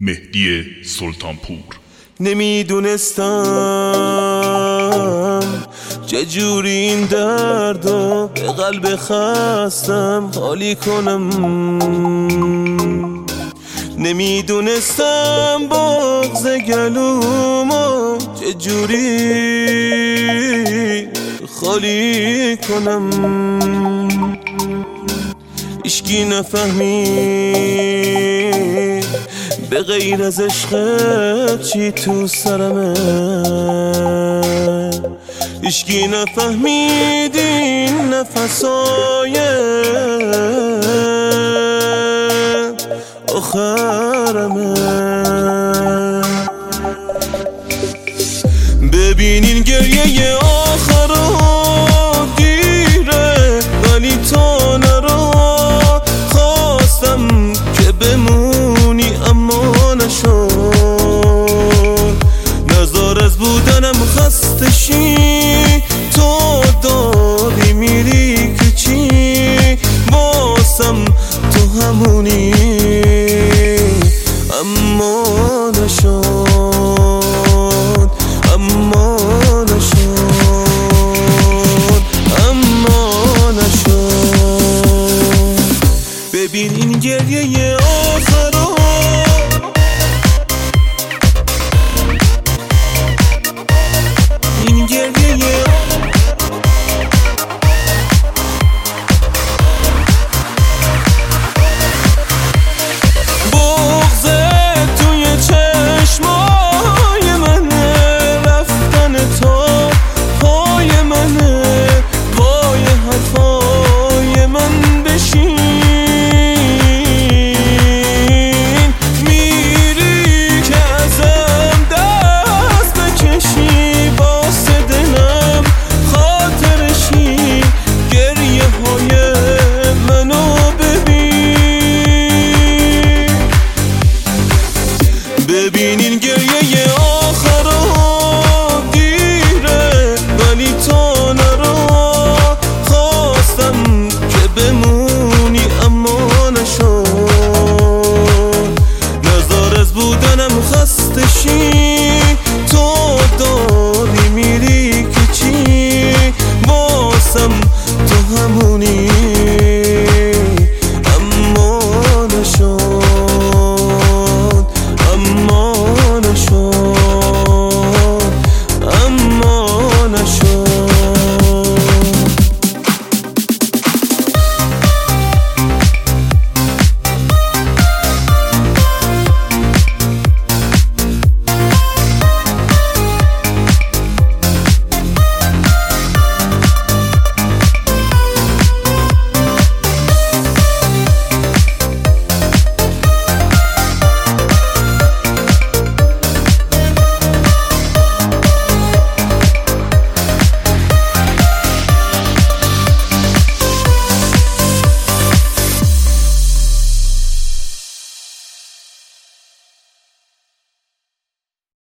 مهدی سلطانپور. نمیدونستم چجوری این دردو به قلب خستم خالی کنم، نمیدونستم بغض گلومو چجوری خالی کنم. هیچکی نفهمید به غیر از عشقت چی تو سرمه، هیچکی نفهمید این نفسای آخرمه. ببینین گریه آخر رو گیره، ولی تو نرو، خواستم که بمونی اما نشد، نزار از بودنم خسته شی، تو داری میری که چی، باسم تو همونی اما نشد، اما نشد، اما نشد. ببین این گریه آخر رو، این گریه بغض توی چشمای منه، رفتن تو پای منه، پای حرفای من بشین، میری که ازم دست بکشی، واسه دلم خاطرشی، گریه های منو ببین.